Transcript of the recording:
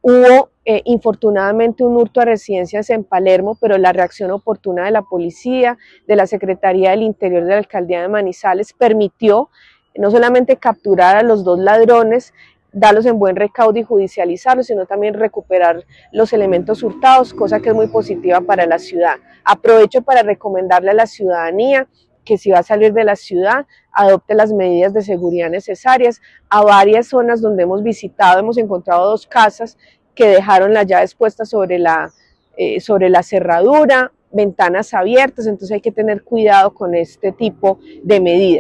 Hubo infortunadamente un hurto a residencias en Palermo, pero la reacción oportuna de la policía, de la Secretaría del Interior de la Alcaldía de Manizales permitió no solamente capturar a los dos ladrones, darlos en buen recaudo y judicializarlos, sino también recuperar los elementos hurtados, cosa que es muy positiva para la ciudad. Aprovecho para recomendarle a la ciudadanía que si va a salir de la ciudad, adopte las medidas de seguridad necesarias. A varias zonas donde hemos visitado, hemos encontrado dos casas que dejaron las llaves puestas sobre la cerradura, ventanas abiertas, entonces hay que tener cuidado con este tipo de medidas.